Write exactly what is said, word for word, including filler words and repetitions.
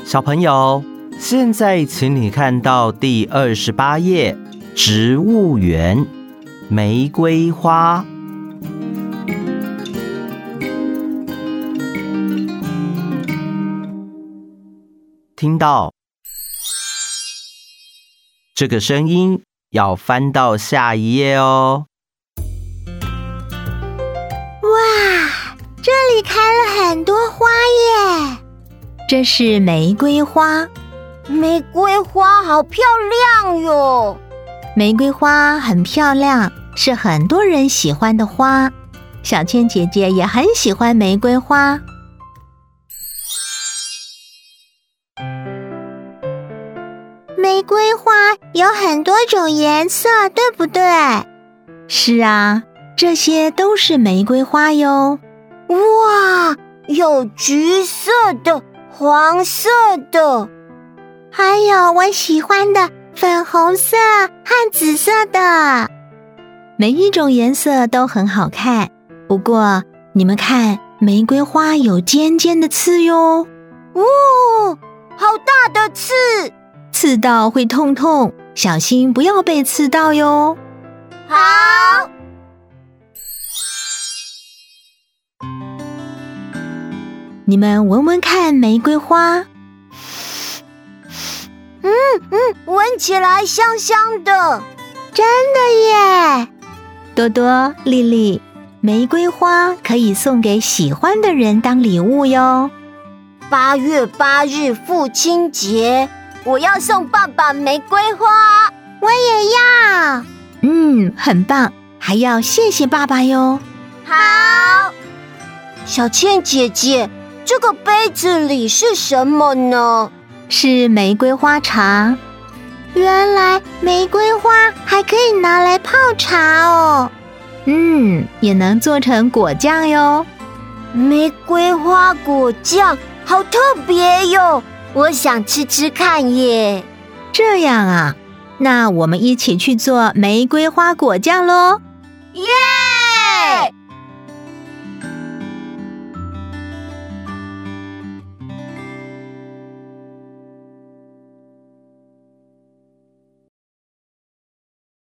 小朋友，现在请你看到第二十八页，植物园，玫瑰花。听到这个声音，要翻到下一页哦。 哇，这里开了很多花耶！ 这是玫瑰花， 玫瑰花好漂亮哟！ 玫瑰花很漂亮，是很多人喜欢的花。小倩姐姐也很喜欢玫瑰花。 玫瑰花有很多种颜色，对不对？ 是啊，这些都是玫瑰花哟。 哇，有橘色的，黄色的，还有我喜欢的粉红色和紫色的。 每一种颜色都很好看，不过你们看，玫瑰花有尖尖的刺哟。 哦，好大的刺！ 刺到会痛痛，小心不要被刺到哟。 好。 你们闻闻看玫瑰花。 嗯嗯，闻起来香香的，真的耶！ 多多、丽丽，玫瑰花可以送给喜欢的人当礼物哟。 八月八日父亲节，我要送爸爸玫瑰花，我也要。 嗯，很棒，还要谢谢爸爸哟。 好，小倩姐姐，这个杯子里是什么呢？ 是玫瑰花茶。 原来玫瑰花还可以拿来泡茶哦。 嗯，也能做成果酱哟。 玫瑰花果酱好特别哟，我想吃吃看耶。 这样啊，那我们一起去做玫瑰花果酱咯。 耶！